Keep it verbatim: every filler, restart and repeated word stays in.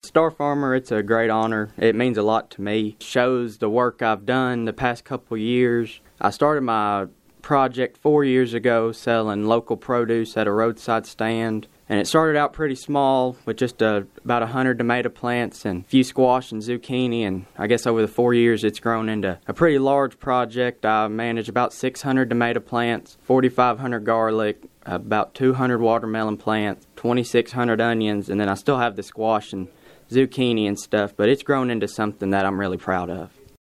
Star Farmer, it's a great honor. It means a lot to me. It shows the work I've done the past couple years. I started my project four years ago selling local produce at a roadside stand. And it started out pretty small with just uh, about one hundred tomato plants and a few squash and zucchini. And I guess over the four years it's grown into a pretty large project. I manage about six hundred tomato plants, forty-five hundred garlic, about two hundred watermelon plants, twenty-six hundred onions, and then I still have the squash and zucchini and stuff. But it's grown into something that I'm really proud of.